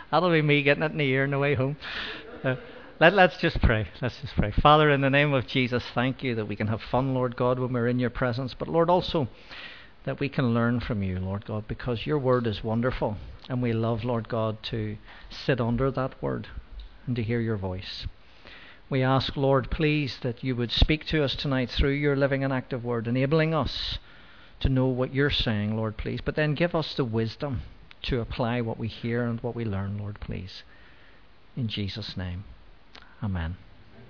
That'll be me getting it in the ear on the way home. Let's just pray. Let's just pray. Father, in the name of Jesus, thank you that we can have fun, Lord God, when we're in your presence. But Lord, also that we can learn from you, Lord God, because your word is wonderful. And we love, Lord God, to sit under that word and to hear your voice. We ask, Lord, please, that you would speak to us tonight through your living and active word, enabling us to know what you're saying, Lord, please. But then give us the wisdom to apply what we hear and what we learn, Lord, please. In Jesus' name, amen.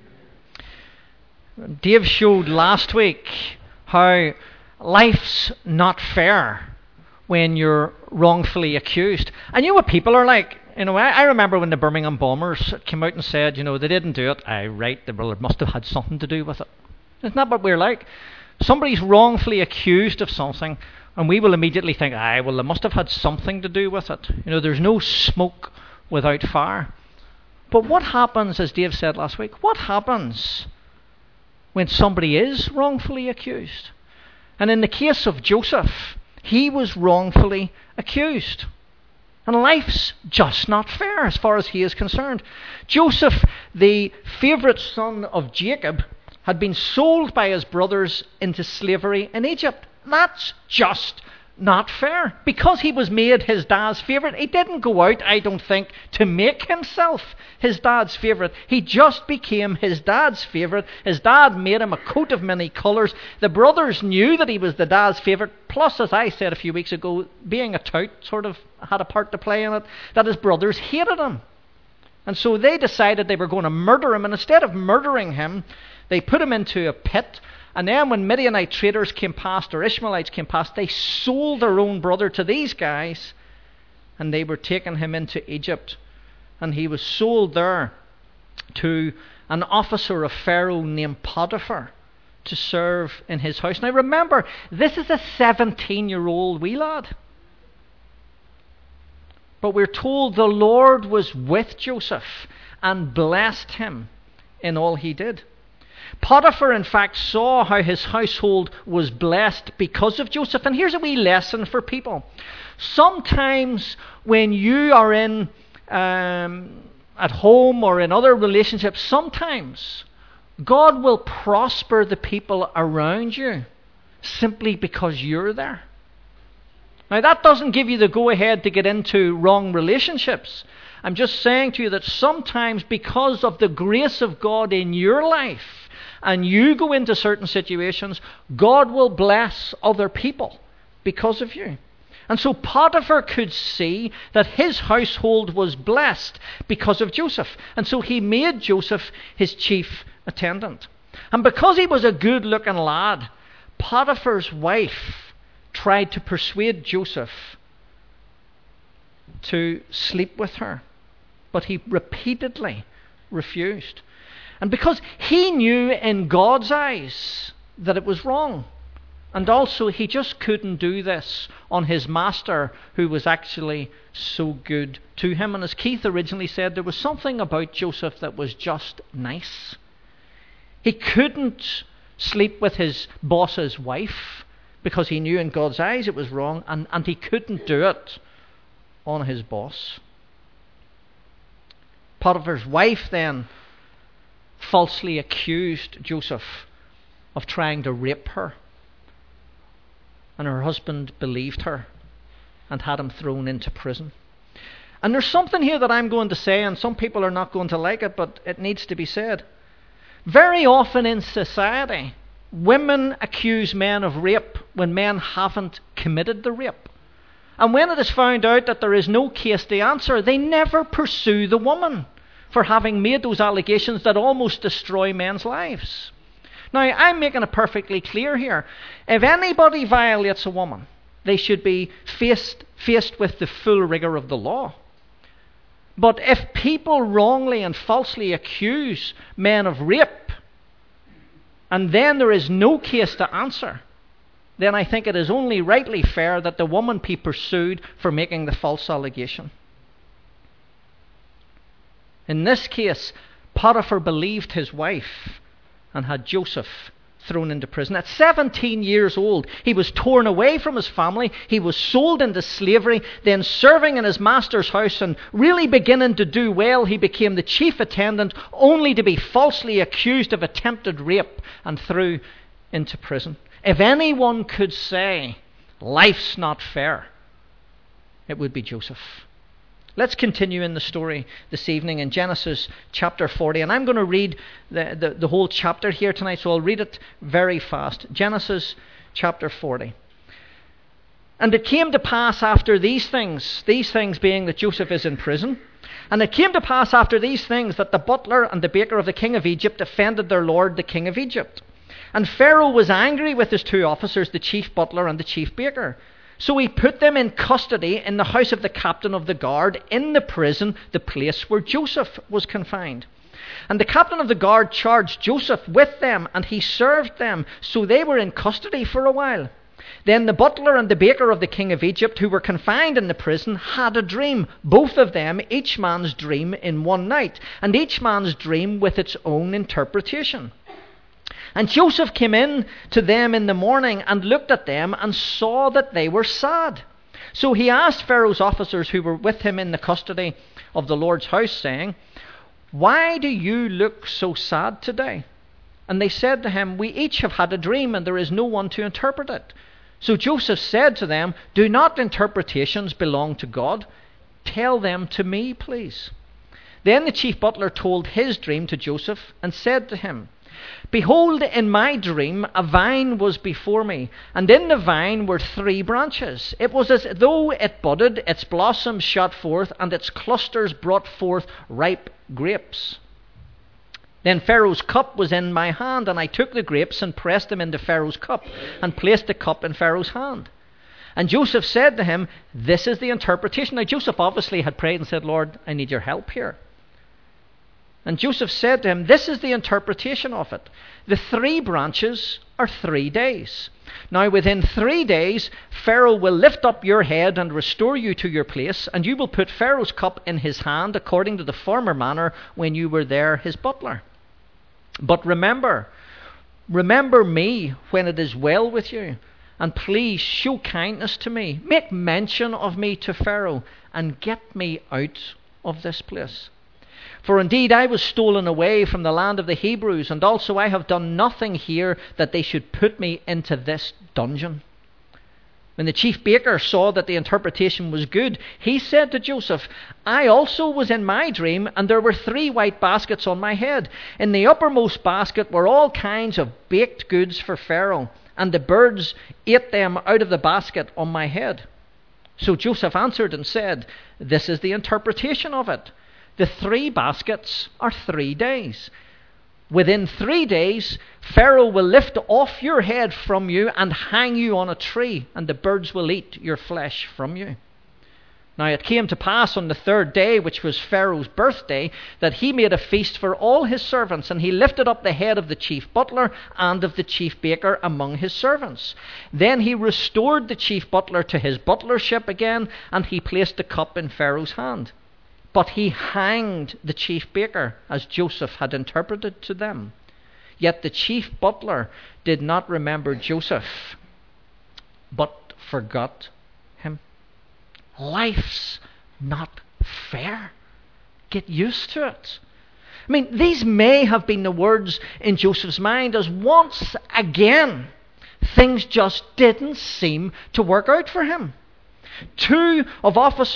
Dave showed last week how life's not fair when you're wrongfully accused. And you know what people are like? You know, I remember when the Birmingham bombers came out and said, you know, they didn't do it. Well, it must have had something to do with it. Isn't that what we're like? Somebody's wrongfully accused of something, and we will immediately think, well, they must have had something to do with it. You know, there's no smoke without fire. But what happens, as Dave said last week, what happens when somebody is wrongfully accused? And in the case of Joseph, he was wrongfully accused. And life's just not fair as far as he is concerned. Joseph, the favourite son of Jacob, had been sold by his brothers into slavery in Egypt. That's just not fair. Because he was made his dad's favourite, he didn't go out, I don't think, to make himself his dad's favourite. He just became his dad's favourite. His dad made him a coat of many colours. The brothers knew that he was the dad's favourite. Plus, as I said a few weeks ago, being a tout sort of had a part to play in it, that his brothers hated him. And so they decided they were going to murder him. And instead of murdering him, they put him into a pit. And then when Midianite traders came past, or Ishmaelites came past, they sold their own brother to these guys, and they were taking him into Egypt. And he was sold there to an officer of Pharaoh named Potiphar to serve in his house. Now remember, this is a 17-year-old wee lad. But we're told the Lord was with Joseph and blessed him in all he did. Potiphar, in fact, saw how his household was blessed because of Joseph. And here's a wee lesson for people. Sometimes when you are in at home or in other relationships, sometimes God will prosper the people around you simply because you're there. Now, that doesn't give you the go-ahead to get into wrong relationships. I'm just saying to you that sometimes because of the grace of God in your life, and you go into certain situations, God will bless other people because of you. And so Potiphar could see that his household was blessed because of Joseph. And so he made Joseph his chief attendant. And because he was a good-looking lad, Potiphar's wife tried to persuade Joseph to sleep with her. But he repeatedly refused. And because he knew in God's eyes that it was wrong. And also he just couldn't do this on his master, who was actually so good to him. And as Keith originally said, there was something about Joseph that was just nice. He couldn't sleep with his boss's wife because he knew in God's eyes it was wrong. And he couldn't do it on his boss. Potiphar's wife then falsely accused Joseph of trying to rape her. And her husband believed her and had him thrown into prison. And there's something here that I'm going to say, and some people are not going to like it, but it needs to be said. Very often in society, women accuse men of rape when men haven't committed the rape. And when it is found out that there is no case to answer, they never pursue the woman for having made those allegations that almost destroy men's lives. Now, I'm making it perfectly clear here. If anybody violates a woman, they should be faced with the full rigour of the law. But if people wrongly and falsely accuse men of rape, and then there is no case to answer, then I think it is only rightly fair that the woman be pursued for making the false allegation. In this case, Potiphar believed his wife and had Joseph thrown into prison. At 17 years old, he was torn away from his family. He was sold into slavery, then serving in his master's house and really beginning to do well. He became the chief attendant, only to be falsely accused of attempted rape and thrown into prison. If anyone could say, life's not fair, it would be Joseph. Let's continue in the story this evening in Genesis chapter 40. And I'm going to read the whole chapter here tonight, so I'll read it very fast. Genesis chapter 40. And it came to pass after these things being that Joseph is in prison, and it came to pass after these things that the butler and the baker of the king of Egypt offended their lord, the king of Egypt. And Pharaoh was angry with his two officers, the chief butler and the chief baker. So he put them in custody in the house of the captain of the guard, in the prison, the place where Joseph was confined. And the captain of the guard charged Joseph with them, and he served them, so they were in custody for a while. Then the butler and the baker of the king of Egypt, who were confined in the prison, had a dream, both of them, each man's dream in one night, and each man's dream with its own interpretation. And Joseph came in to them in the morning and looked at them and saw that they were sad. So he asked Pharaoh's officers who were with him in the custody of the Lord's house, saying, why do you look so sad today? And they said to him, we each have had a dream, and there is no one to interpret it. So Joseph said to them, do not interpretations belong to God? Tell them to me, please. Then the chief butler told his dream to Joseph and said to him, behold, in my dream a vine was before me, and in the vine were 3 branches. It was as though it budded, its blossoms shot forth, and its clusters brought forth ripe grapes. Then Pharaoh's cup was in my hand, and I took the grapes and pressed them into Pharaoh's cup, and placed the cup in Pharaoh's hand. And Joseph said to him, this is the interpretation. Now Joseph obviously had prayed and said, Lord, I need your help here. And Joseph said to him, this is the interpretation of it. The 3 branches are 3 days. Now within 3 days, Pharaoh will lift up your head and restore you to your place, and you will put Pharaoh's cup in his hand according to the former manner when you were there his butler. But remember me when it is well with you, and please show kindness to me. Make mention of me to Pharaoh, and get me out of this place. For indeed I was stolen away from the land of the Hebrews, and also I have done nothing here that they should put me into this dungeon. When the chief baker saw that the interpretation was good, he said to Joseph, I also was in my dream, and there were 3 white baskets on my head. In the uppermost basket were all kinds of baked goods for Pharaoh, and the birds ate them out of the basket on my head. So Joseph answered and said, this is the interpretation of it. The 3 baskets are 3 days. Within 3 days, Pharaoh will lift off your head from you and hang you on a tree, and the birds will eat your flesh from you. Now it came to pass on the 3rd day, which was Pharaoh's birthday, that he made a feast for all his servants, and he lifted up the head of the chief butler and of the chief baker among his servants. Then he restored the chief butler to his butlership again, and he placed the cup in Pharaoh's hand. But he hanged the chief baker, as Joseph had interpreted to them. Yet the chief butler did not remember Joseph, but forgot him. Life's not fair. Get used to it. I mean, these may have been the words in Joseph's mind, as once again things just didn't seem to work out for him. Two of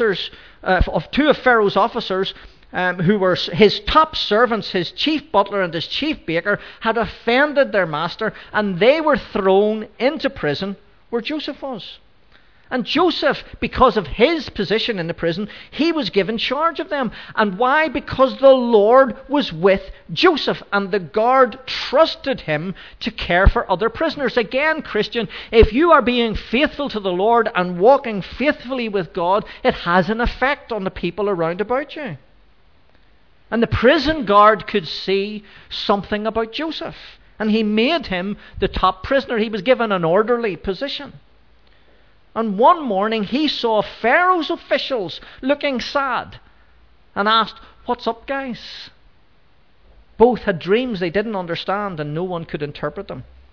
Pharaoh's officers, who were his top servants, his chief butler and his chief baker, had offended their master, and they were thrown into prison where Joseph was. And Joseph, because of his position in the prison, he was given charge of them. And why? Because the Lord was with Joseph, and the guard trusted him to care for other prisoners. Again, Christian, if you are being faithful to the Lord and walking faithfully with God, it has an effect on the people around about you. And the prison guard could see something about Joseph, and he made him the top prisoner. He was given an orderly position. And one morning he saw Pharaoh's officials looking sad and asked, "What's up, guys?" Both had dreams they didn't understand, and no one could interpret them.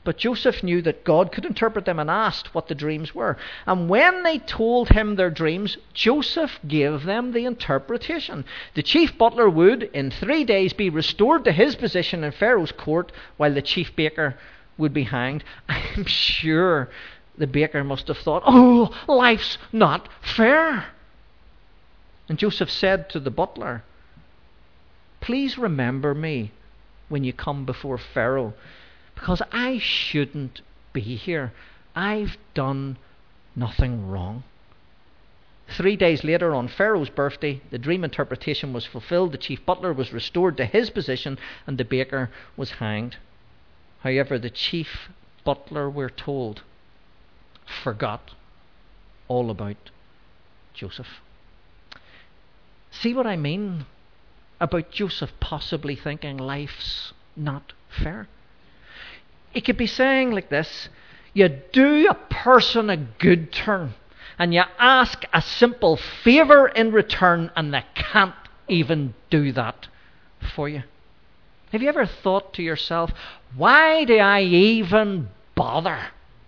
But Joseph knew that God could interpret them and asked what the dreams were. And when they told him their dreams, Joseph gave them the interpretation. The chief butler would, in 3 days, be restored to his position in Pharaoh's court, while the chief baker would be hanged. I'm sure the baker must have thought, oh, life's not fair. And Joseph said to the butler, please remember me when you come before Pharaoh, because I shouldn't be here. I've done nothing wrong. 3 days later, on Pharaoh's birthday, the dream interpretation was fulfilled. The chief butler was restored to his position, and the baker was hanged. However, the chief butler, we're told, forgot all about Joseph. See what I mean about Joseph possibly thinking life's not fair? He could be saying like this: you do a person a good turn and you ask a simple favour in return, and they can't even do that for you. Have you ever thought to yourself, why do I even bother?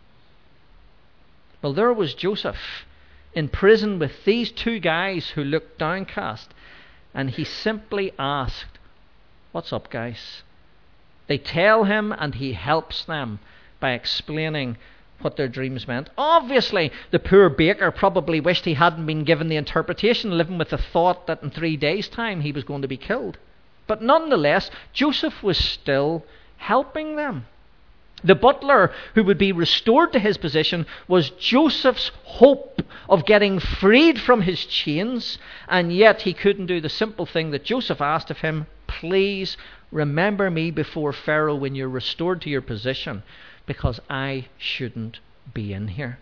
Well, there was Joseph in prison with these two guys who looked downcast, and he simply asked, what's up, guys? They tell him, and he helps them by explaining what their dreams meant. Obviously, the poor baker probably wished he hadn't been given the interpretation, living with the thought that in 3 days' time he was going to be killed. But nonetheless, Joseph was still helping them. The butler who would be restored to his position was Joseph's hope of getting freed from his chains, and yet he couldn't do the simple thing that Joseph asked of him: please remember me before Pharaoh when you're restored to your position, because I shouldn't be in here.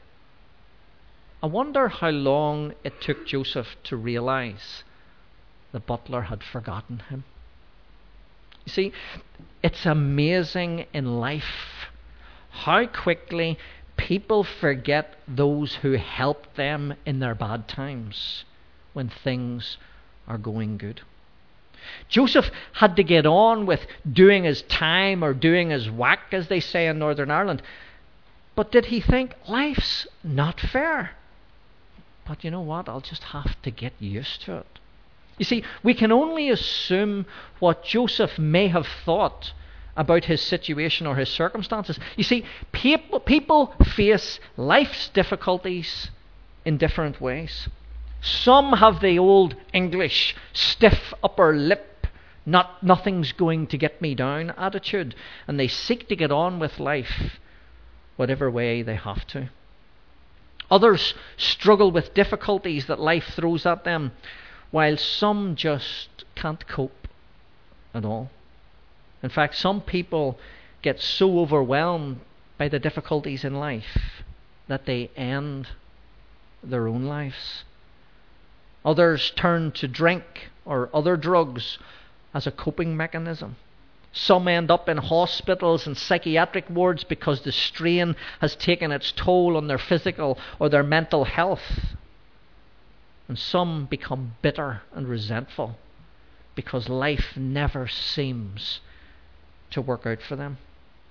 I wonder how long it took Joseph to realize the butler had forgotten him. You see, it's amazing in life how quickly people forget those who helped them in their bad times when things are going good. Joseph had to get on with doing his time, or doing his whack, as they say in Northern Ireland. But did he think, life's not fair? But you know what? I'll just have to get used to it. You see, we can only assume what Joseph may have thought about his situation or his circumstances. You see, people face life's difficulties in different ways. Some have the old English stiff upper lip, nothing's going to get me down attitude, and they seek to get on with life whatever way they have to. Others struggle with difficulties that life throws at them, while some just can't cope at all. In fact, some people get so overwhelmed by the difficulties in life that they end their own lives. Others turn to drink or other drugs as a coping mechanism. Some end up in hospitals and psychiatric wards because the strain has taken its toll on their physical or their mental health. And some become bitter and resentful because life never seems to work out for them.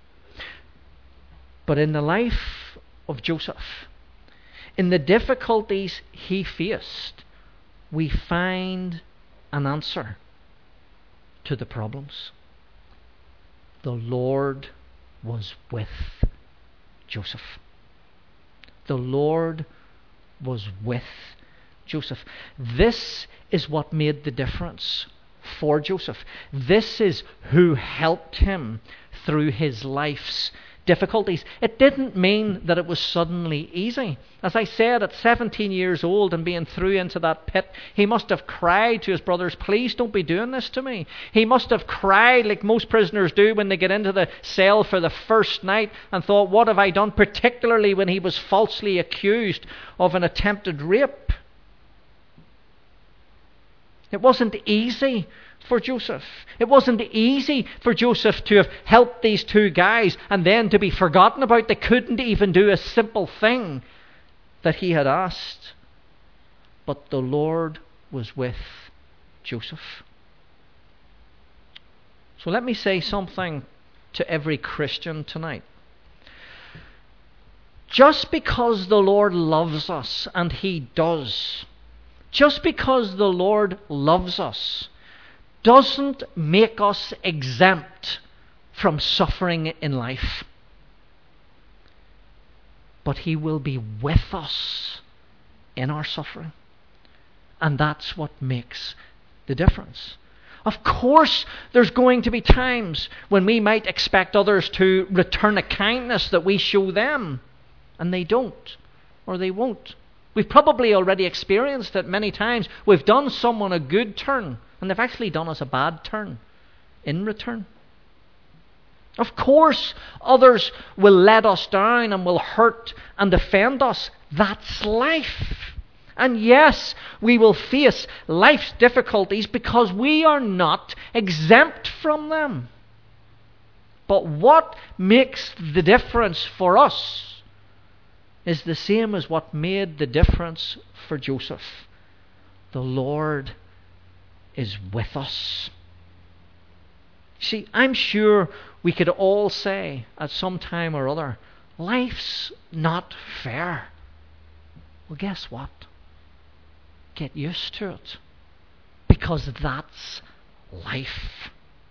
But in the life of Joseph, in the difficulties he faced, we find an answer to the problems. The Lord was with Joseph. The Lord was with Joseph. This is what made the difference for Joseph. This is who helped him through his life's difficulties. It didn't mean that it was suddenly easy. As I said, at 17 years old and being thrown into that pit, he must have cried to his brothers, please don't be doing this to me. He must have cried like most prisoners do when they get into the cell for the first night and thought, what have I done? Particularly when he was falsely accused of an attempted rape. It wasn't easy for Joseph. It wasn't easy for Joseph to have helped these two guys and then to be forgotten about. They couldn't even do a simple thing that he had asked. But the Lord was with Joseph. So let me say something to every Christian tonight. just because the Lord loves us, and He does, just because the Lord loves us, doesn't make us exempt from suffering in life. But He will be with us in our suffering. And that's what makes the difference. Of course, there's going to be times when we might expect others to return a kindness that we show them, and they don't, or they won't. We've probably already experienced it many times. We've done someone a good turn, and they've actually done us a bad turn in return. Of course, others will let us down and will hurt and offend us. That's life. And yes, we will face life's difficulties because we are not exempt from them. But what makes the difference for us is the same as what made the difference for Joseph. The Lord is with us. See, I'm sure we could all say at some time or other, life's not fair. Well, guess what? Get used to it. Because that's life.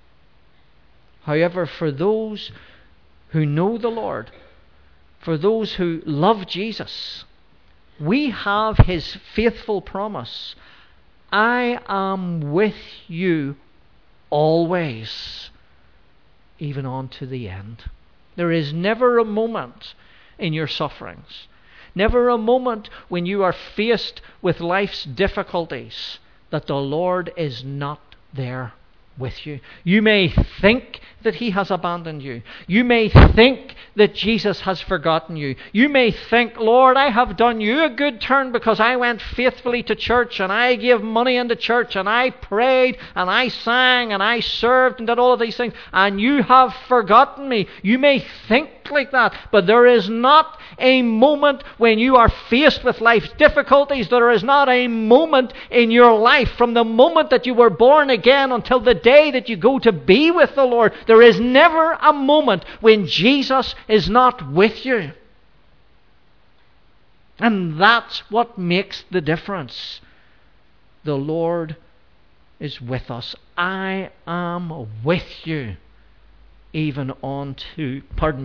However, for those who know the Lord, for those who love Jesus, we have His faithful promise. I am with you always, even on to the end. There is never a moment in your sufferings, never a moment when you are faced with life's difficulties, that the Lord is not there with you. You may think that He has abandoned you. You may think that Jesus has forgotten you. You may think, Lord, I have done you a good turn because I went faithfully to church and I gave money into church and I prayed and I sang and I served and did all of these things, and you have forgotten me. You may think like that, but there is not a moment when you are faced with life's difficulties. There is not a moment in your life from the moment that you were born again until the day that you go to be with the Lord. There is never a moment when Jesus is not with you. And that's what makes the difference. The Lord is with us. I am with you even on to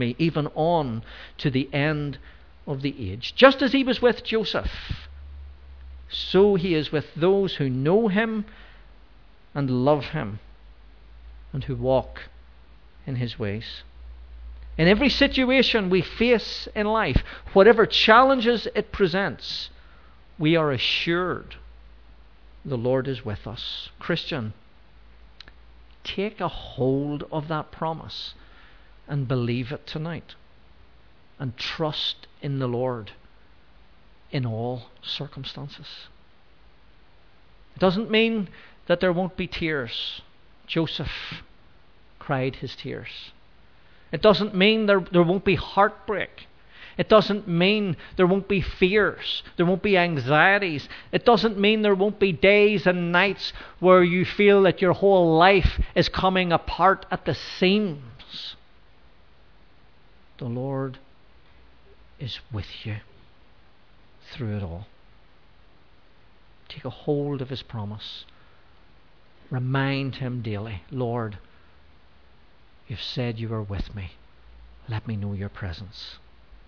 the end of the age. Just as He was with Joseph, so He is with those who know Him and love Him and who walk in His ways. In every situation we face in life, whatever challenges it presents, we are assured the Lord is with us. Christian, take a hold of that promise and believe it tonight. And trust in the Lord in all circumstances. It doesn't mean that there won't be tears. Joseph cried his tears. It doesn't mean there won't be heartbreak. It doesn't mean there won't be fears. There won't be anxieties. It doesn't mean there won't be days and nights where you feel that your whole life is coming apart at the seams. The Lord is with you through it all. Take a hold of His promise. Remind Him daily, Lord, You've said You are with me. Let me know Your presence.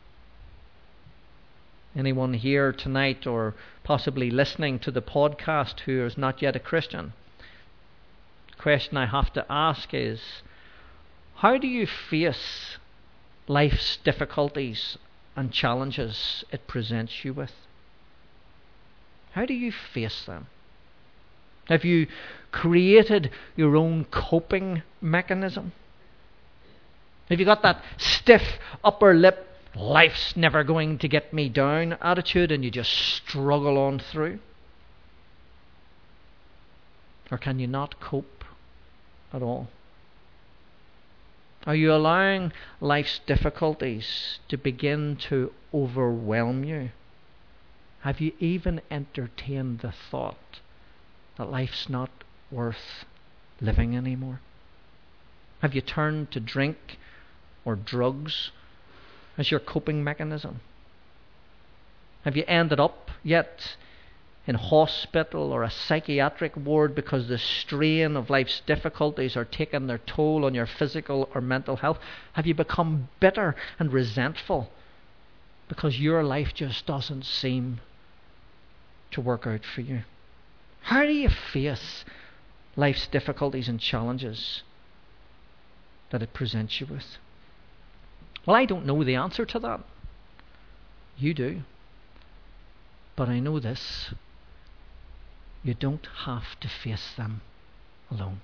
Anyone here tonight or possibly listening to the podcast who is not yet a Christian, the question I have to ask is, how do you face life's difficulties and challenges it presents you with? How do you face them? Have you created your own coping mechanism? Have you got that stiff upper lip, life's never going to get me down attitude, and you just struggle on through? Or can you not cope at all? Are you allowing life's difficulties to begin to overwhelm you? Have you even entertained the thought that life's not worth living anymore? Have you turned to drink or drugs as your coping mechanism? Have you ended up yet in hospital or a psychiatric ward because the strain of life's difficulties are taking their toll on your physical or mental health? Have you become bitter and resentful because your life just doesn't seem to work out for you? How do you face life's difficulties and challenges that it presents you with? Well, I don't know the answer to that. You do. But I know this. You don't have to face them alone.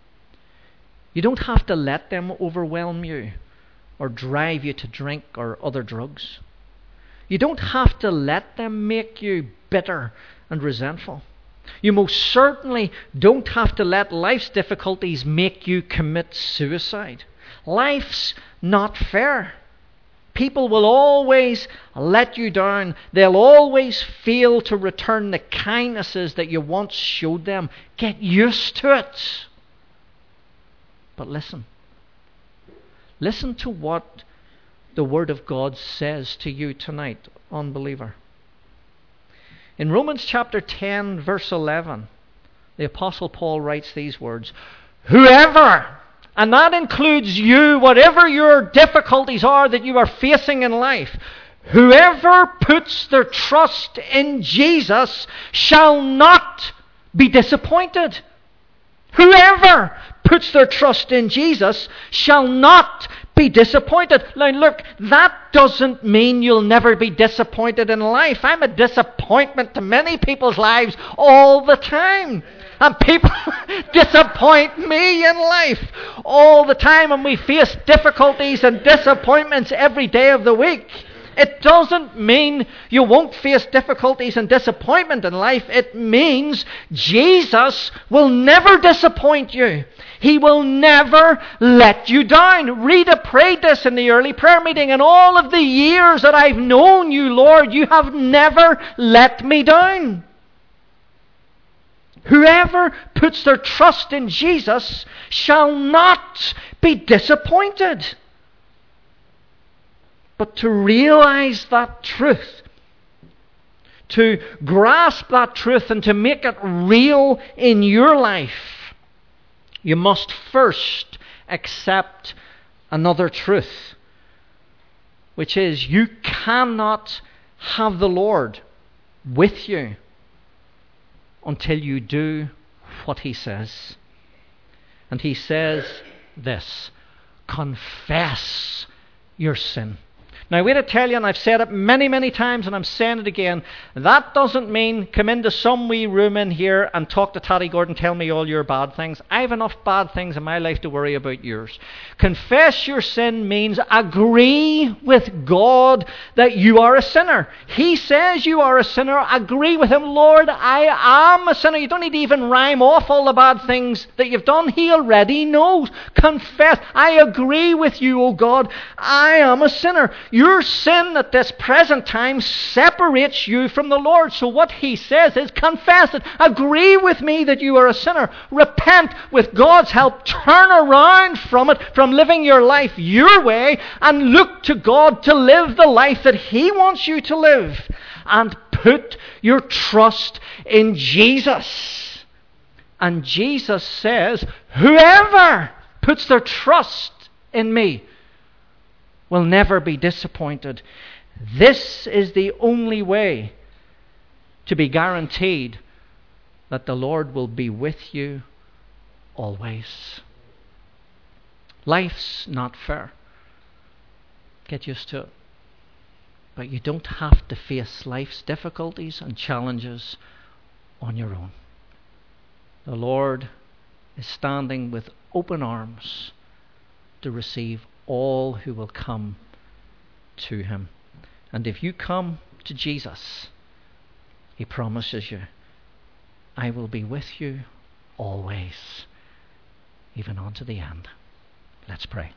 You don't have to let them overwhelm you or drive you to drink or other drugs. You don't have to let them make you bitter and resentful. You most certainly don't have to let life's difficulties make you commit suicide. Life's not fair. People will always let you down. They'll always fail to return the kindnesses that you once showed them. Get used to it. But listen. Listen to what the Word of God says to you tonight, unbeliever. In Romans chapter 10, verse 11, the Apostle Paul writes these words: whoever, and that includes you, whatever your difficulties are that you are facing in life, whoever puts their trust in Jesus shall not be disappointed. Whoever puts their trust in Jesus shall not be disappointed. Now look, that doesn't mean you'll never be disappointed in life. I'm a disappointment to many people's lives all the time. And people disappoint me in life all the time, and we face difficulties and disappointments every day of the week. It doesn't mean you won't face difficulties and disappointment in life. It means Jesus will never disappoint you. He will never let you down. Rita prayed this in the early prayer meeting. In all of the years that I've known you, Lord, you have never let me down. Whoever puts their trust in Jesus shall not be disappointed. But to realize that truth, to grasp that truth and to make it real in your life, you must first accept another truth, which is you cannot have the Lord with you until you do what He says. And He says this: confess your sin. Now, wait to tell you, and I've said it many, many times, and I'm saying it again, that doesn't mean come into some wee room in here and talk to Taddy Gordon, tell me all your bad things. I have enough bad things in my life to worry about yours. Confess your sin means agree with God that you are a sinner. He says you are a sinner. Agree with Him. Lord, I am a sinner. You don't need to even rhyme off all the bad things that you've done. He already knows. Confess. I agree with you, O God. I am a sinner. Your sin at this present time separates you from the Lord. So what He says is confess it. Agree with me that you are a sinner. Repent with God's help. Turn around from it, from living your life your way, and look to God to live the life that He wants you to live. And put your trust in Jesus. And Jesus says, whoever puts their trust in me will never be disappointed. This is the only way to be guaranteed that the Lord will be with you always. Life's not fair. Get used to it. But you don't have to face life's difficulties and challenges on your own. The Lord is standing with open arms to receive all who will come to Him. And if you come to Jesus, He promises you, I will be with you always, even unto the end. Let's pray.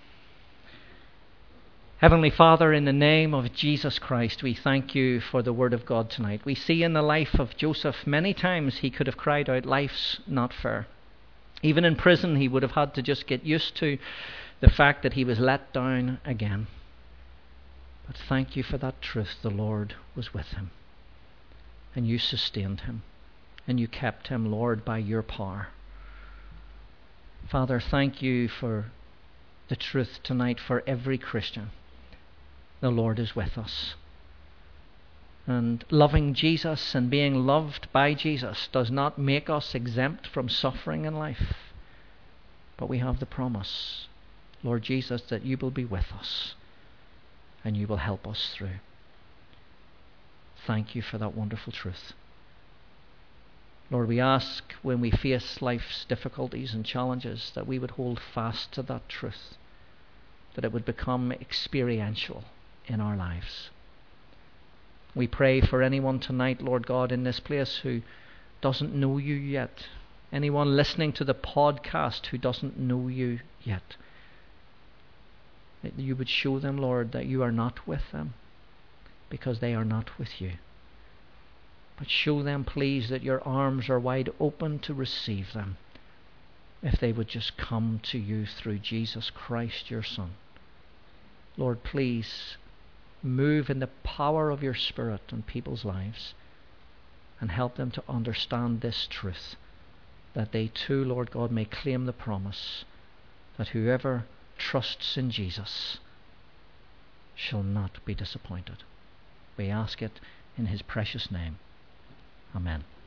Heavenly Father, in the name of Jesus Christ, we thank you for the Word of God tonight. We see in the life of Joseph many times he could have cried out, life's not fair. Even in prison he would have had to just get used to the fact that he was let down again. But thank you for that truth. The Lord was with him, and you sustained him, and you kept him, Lord, by your power. Father, thank you for the truth tonight for every Christian. The Lord is with us. And loving Jesus and being loved by Jesus does not make us exempt from suffering in life. But we have the promise, Lord Jesus, that you will be with us and you will help us through. Thank you for that wonderful truth. Lord, we ask when we face life's difficulties and challenges that we would hold fast to that truth, that it would become experiential in our lives. We pray for anyone tonight, Lord God, in this place who doesn't know you yet. Anyone listening to the podcast who doesn't know you yet. That you would show them, Lord, that you are not with them because they are not with you. But show them, please, that your arms are wide open to receive them if they would just come to you through Jesus Christ, your Son. Lord, please move in the power of your Spirit in people's lives and help them to understand this truth, that they too, Lord God, may claim the promise that whoever trusts in Jesus shall not be disappointed. We ask it in his precious name. Amen.